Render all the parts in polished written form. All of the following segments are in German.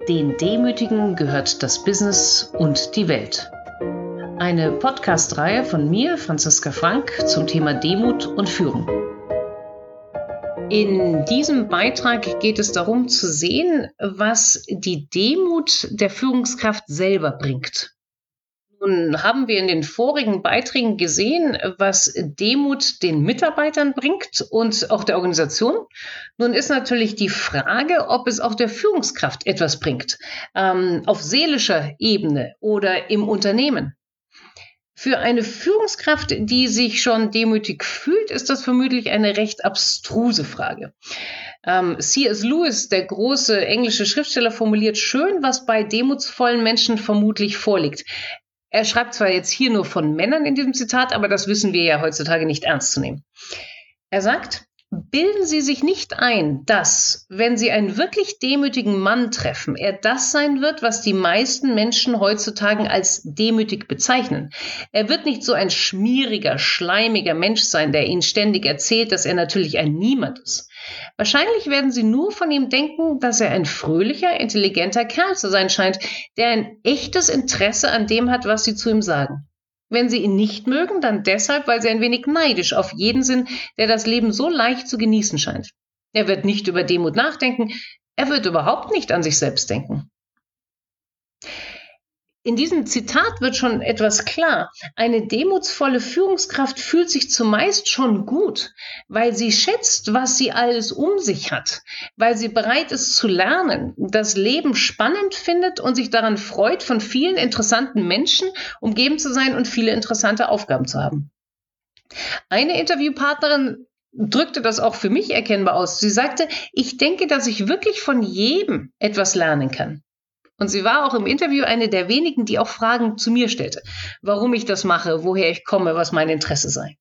Den Demütigen gehört das Business und die Welt. Eine Podcast-Reihe von mir, Franziska Frank, zum Thema Demut und Führung. In diesem Beitrag geht es darum zu sehen, was die Demut der Führungskraft selber bringt. Nun haben wir in den vorigen Beiträgen gesehen, was Demut den Mitarbeitern bringt und auch der Organisation. Nun ist natürlich die Frage, ob es auch der Führungskraft etwas bringt, auf seelischer Ebene oder im Unternehmen. Für eine Führungskraft, die sich schon demütig fühlt, ist das vermutlich eine recht abstruse Frage. C.S. Lewis, der große englische Schriftsteller, formuliert schön, was bei demutsvollen Menschen vermutlich vorliegt. Er schreibt zwar jetzt hier nur von Männern in diesem Zitat, aber das wissen wir ja heutzutage nicht ernst zu nehmen. Er sagt: Bilden Sie sich nicht ein, dass, wenn Sie einen wirklich demütigen Mann treffen, er das sein wird, was die meisten Menschen heutzutage als demütig bezeichnen. Er wird nicht so ein schmieriger, schleimiger Mensch sein, der Ihnen ständig erzählt, dass er natürlich ein Niemand ist. Wahrscheinlich werden Sie nur von ihm denken, dass er ein fröhlicher, intelligenter Kerl zu sein scheint, der ein echtes Interesse an dem hat, was Sie zu ihm sagen. Wenn Sie ihn nicht mögen, dann deshalb, weil Sie ein wenig neidisch auf jeden sind, der das Leben so leicht zu genießen scheint. Er wird nicht über Demut nachdenken, er wird überhaupt nicht an sich selbst denken. In diesem Zitat wird schon etwas klar. Eine demutsvolle Führungskraft fühlt sich zumeist schon gut, weil sie schätzt, was sie alles um sich hat, weil sie bereit ist zu lernen, das Leben spannend findet und sich daran freut, von vielen interessanten Menschen umgeben zu sein und viele interessante Aufgaben zu haben. Eine Interviewpartnerin drückte das auch für mich erkennbar aus. Sie sagte: Ich denke, dass ich wirklich von jedem etwas lernen kann. Und sie war auch im Interview eine der wenigen, die auch Fragen zu mir stellte. Warum ich das mache, woher ich komme, was mein Interesse sei.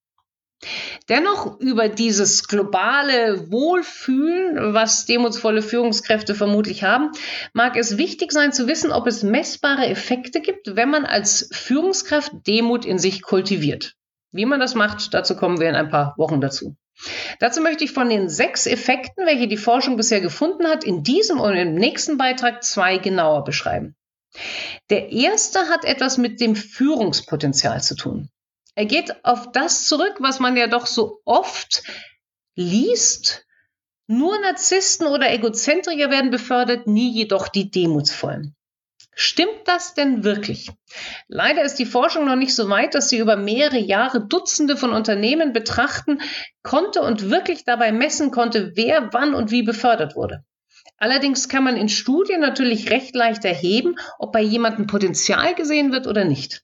Dennoch über dieses globale Wohlfühlen, was demutsvolle Führungskräfte vermutlich haben, mag es wichtig sein zu wissen, ob es messbare Effekte gibt, wenn man als Führungskraft Demut in sich kultiviert. Wie man das macht, dazu kommen wir in ein paar Wochen dazu. Dazu möchte ich von den 6 Effekten, welche die Forschung bisher gefunden hat, in diesem und im nächsten Beitrag 2 genauer beschreiben. Der erste hat etwas mit dem Führungspotenzial zu tun. Er geht auf das zurück, was man ja doch so oft liest. Nur Narzissten oder Egozentriker werden befördert, nie jedoch die Demutsvollen. Stimmt das denn wirklich? Leider ist die Forschung noch nicht so weit, dass sie über mehrere Jahre Dutzende von Unternehmen betrachten konnte und wirklich dabei messen konnte, wer wann und wie befördert wurde. Allerdings kann man in Studien natürlich recht leicht erheben, ob bei jemandem Potenzial gesehen wird oder nicht.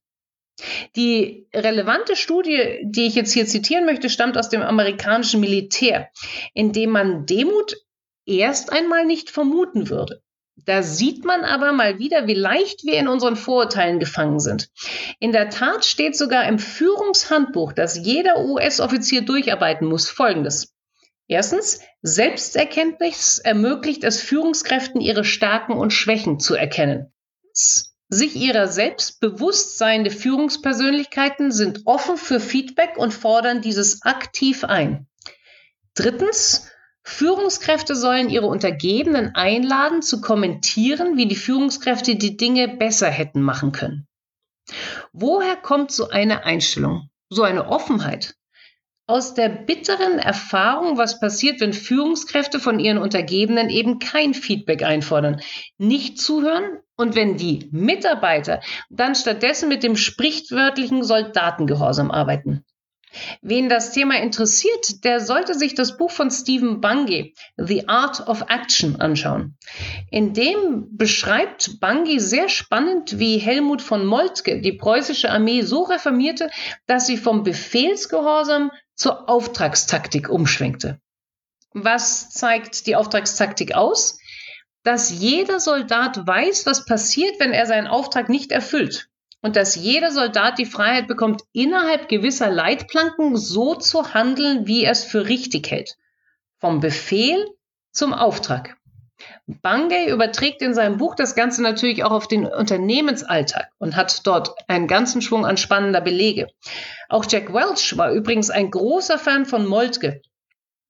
Die relevante Studie, die ich jetzt hier zitieren möchte, stammt aus dem amerikanischen Militär, in dem man Demut erst einmal nicht vermuten würde. Da sieht man aber mal wieder, wie leicht wir in unseren Vorurteilen gefangen sind. In der Tat steht sogar im Führungshandbuch, das jeder US-Offizier durcharbeiten muss, Folgendes. Erstens, Selbsterkenntnis ermöglicht es Führungskräften, ihre Stärken und Schwächen zu erkennen. Sich ihrer selbst bewusst seiende Führungspersönlichkeiten sind offen für Feedback und fordern dieses aktiv ein. Drittens, Führungskräfte sollen ihre Untergebenen einladen, zu kommentieren, wie die Führungskräfte die Dinge besser hätten machen können. Woher kommt so eine Einstellung, so eine Offenheit? Aus der bitteren Erfahrung, was passiert, wenn Führungskräfte von ihren Untergebenen eben kein Feedback einfordern, nicht zuhören und wenn die Mitarbeiter dann stattdessen mit dem sprichwörtlichen Soldatengehorsam arbeiten. Wen das Thema interessiert, der sollte sich das Buch von Stephen Bungay, The Art of Action, anschauen. In dem beschreibt Bungay sehr spannend, wie Helmut von Moltke die preußische Armee so reformierte, dass sie vom Befehlsgehorsam zur Auftragstaktik umschwenkte. Was zeigt die Auftragstaktik aus? Dass jeder Soldat weiß, was passiert, wenn er seinen Auftrag nicht erfüllt. Und dass jeder Soldat die Freiheit bekommt, innerhalb gewisser Leitplanken so zu handeln, wie er es für richtig hält. Vom Befehl zum Auftrag. Bungay überträgt in seinem Buch das Ganze natürlich auch auf den Unternehmensalltag und hat dort einen ganzen Schwung an spannender Belege. Auch Jack Welch war übrigens ein großer Fan von Moltke.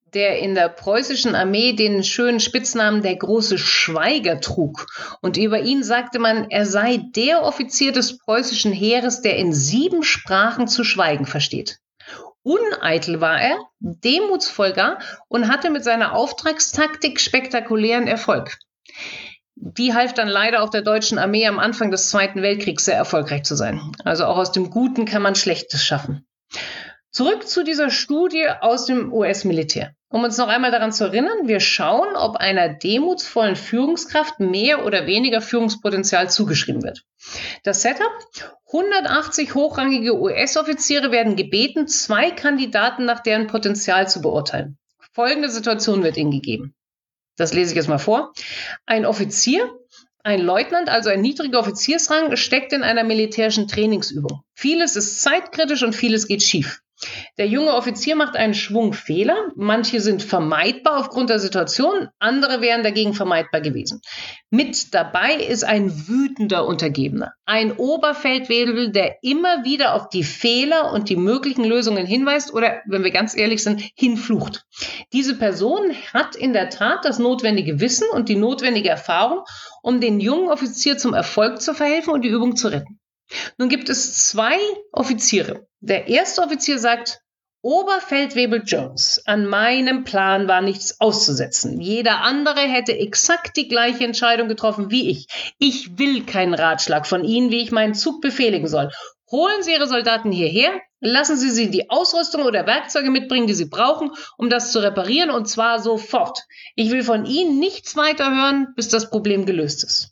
der in der preußischen Armee den schönen Spitznamen der große Schweiger trug. Und über ihn sagte man, er sei der Offizier des preußischen Heeres, der in 7 Sprachen zu schweigen versteht. Uneitel war er, demutsvoll gar und hatte mit seiner Auftragstaktik spektakulären Erfolg. Die half dann leider auch der deutschen Armee am Anfang des Zweiten Weltkriegs sehr erfolgreich zu sein. Also auch aus dem Guten kann man Schlechtes schaffen. Zurück zu dieser Studie aus dem US-Militär. Um uns noch einmal daran zu erinnern, wir schauen, ob einer demutsvollen Führungskraft mehr oder weniger Führungspotenzial zugeschrieben wird. Das Setup: 180 hochrangige US-Offiziere werden gebeten, 2 Kandidaten nach deren Potenzial zu beurteilen. Folgende Situation wird ihnen gegeben. Das lese ich jetzt mal vor. Ein Offizier, ein Leutnant, also ein niedriger Offiziersrang, steckt in einer militärischen Trainingsübung. Vieles ist zeitkritisch und vieles geht schief. Der junge Offizier macht einen Schwung Fehler. Manche sind vermeidbar aufgrund der Situation, andere wären dagegen vermeidbar gewesen. Mit dabei ist ein wütender Untergebener, ein Oberfeldwebel, der immer wieder auf die Fehler und die möglichen Lösungen hinweist oder, wenn wir ganz ehrlich sind, hinflucht. Diese Person hat in der Tat das notwendige Wissen und die notwendige Erfahrung, um den jungen Offizier zum Erfolg zu verhelfen und die Übung zu retten. Nun gibt es 2 Offiziere. Der erste Offizier sagt: Oberfeldwebel Jones, an meinem Plan war nichts auszusetzen. Jeder andere hätte exakt die gleiche Entscheidung getroffen wie ich. Ich will keinen Ratschlag von Ihnen, wie ich meinen Zug befehligen soll. Holen Sie Ihre Soldaten hierher, lassen Sie sie die Ausrüstung oder Werkzeuge mitbringen, die sie brauchen, um das zu reparieren, und zwar sofort. Ich will von Ihnen nichts weiter hören, bis das Problem gelöst ist.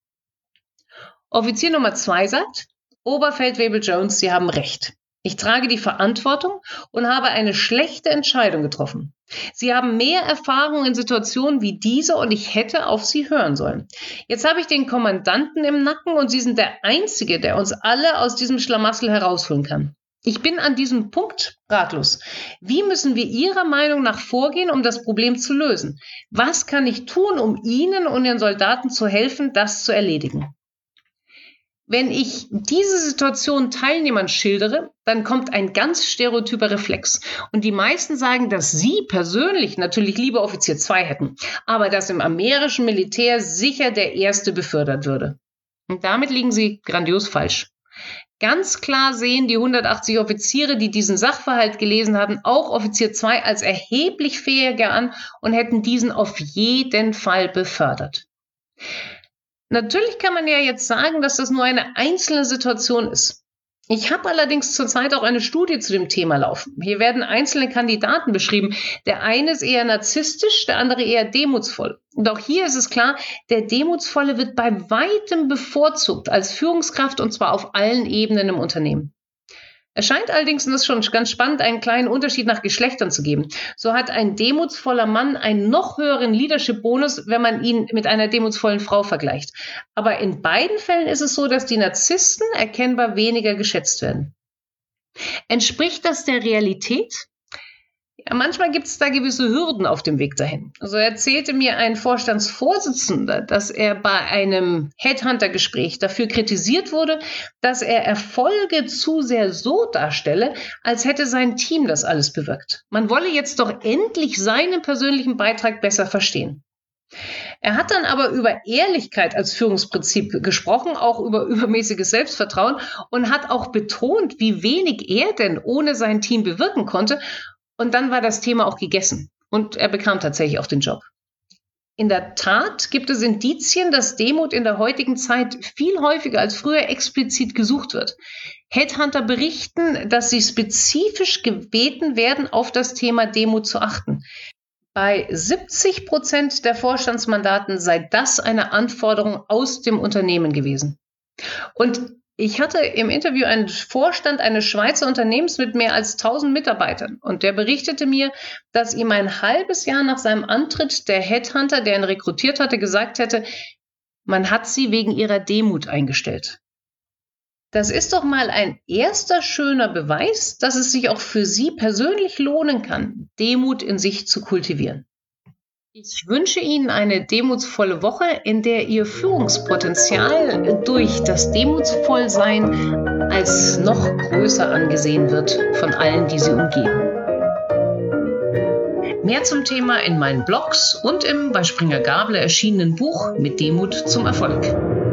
Offizier Nummer 2 sagt: Oberfeldwebel Jones, Sie haben recht. Ich trage die Verantwortung und habe eine schlechte Entscheidung getroffen. Sie haben mehr Erfahrung in Situationen wie diese und ich hätte auf Sie hören sollen. Jetzt habe ich den Kommandanten im Nacken und Sie sind der Einzige, der uns alle aus diesem Schlamassel herausholen kann. Ich bin an diesem Punkt ratlos. Wie müssen wir Ihrer Meinung nach vorgehen, um das Problem zu lösen? Was kann ich tun, um Ihnen und Ihren Soldaten zu helfen, das zu erledigen? Wenn ich diese Situation Teilnehmern schildere, dann kommt ein ganz stereotyper Reflex. Und die meisten sagen, dass sie persönlich natürlich lieber Offizier 2 hätten, aber dass im amerikanischen Militär sicher der Erste befördert würde. Und damit liegen sie grandios falsch. Ganz klar sehen die 180 Offiziere, die diesen Sachverhalt gelesen haben, auch Offizier 2 als erheblich fähiger an und hätten diesen auf jeden Fall befördert. Natürlich kann man ja jetzt sagen, dass das nur eine einzelne Situation ist. Ich habe allerdings zurzeit auch eine Studie zu dem Thema laufen. Hier werden einzelne Kandidaten beschrieben. Der eine ist eher narzisstisch, der andere eher demutsvoll. Und auch hier ist es klar, der Demutsvolle wird bei weitem bevorzugt als Führungskraft, und zwar auf allen Ebenen im Unternehmen. Es scheint allerdings, und das ist schon ganz spannend, einen kleinen Unterschied nach Geschlechtern zu geben. So hat ein demutsvoller Mann einen noch höheren Leadership-Bonus, wenn man ihn mit einer demutsvollen Frau vergleicht. Aber in beiden Fällen ist es so, dass die Narzissten erkennbar weniger geschätzt werden. Entspricht das der Realität? Ja, manchmal gibt es da gewisse Hürden auf dem Weg dahin. So erzählte mir ein Vorstandsvorsitzender, dass er bei einem Headhunter-Gespräch dafür kritisiert wurde, dass er Erfolge zu sehr so darstelle, als hätte sein Team das alles bewirkt. Man wolle jetzt doch endlich seinen persönlichen Beitrag besser verstehen. Er hat dann aber über Ehrlichkeit als Führungsprinzip gesprochen, auch über übermäßiges Selbstvertrauen, und hat auch betont, wie wenig er denn ohne sein Team bewirken konnte. Und dann war das Thema auch gegessen und er bekam tatsächlich auch den Job. In der Tat gibt es Indizien, dass Demut in der heutigen Zeit viel häufiger als früher explizit gesucht wird. Headhunter berichten, dass sie spezifisch gebeten werden, auf das Thema Demut zu achten. Bei 70% der Vorstandsmandaten sei das eine Anforderung aus dem Unternehmen gewesen. Und ich hatte im Interview einen Vorstand eines Schweizer Unternehmens mit mehr als 1000 Mitarbeitern und der berichtete mir, dass ihm ein halbes Jahr nach seinem Antritt der Headhunter, der ihn rekrutiert hatte, gesagt hätte, man hat sie wegen ihrer Demut eingestellt. Das ist doch mal ein erster schöner Beweis, dass es sich auch für Sie persönlich lohnen kann, Demut in sich zu kultivieren. Ich wünsche Ihnen eine demutsvolle Woche, in der Ihr Führungspotenzial durch das Demutsvollsein als noch größer angesehen wird von allen, die Sie umgeben. Mehr zum Thema in meinen Blogs und im bei Springer Gabler erschienenen Buch Mit Demut zum Erfolg.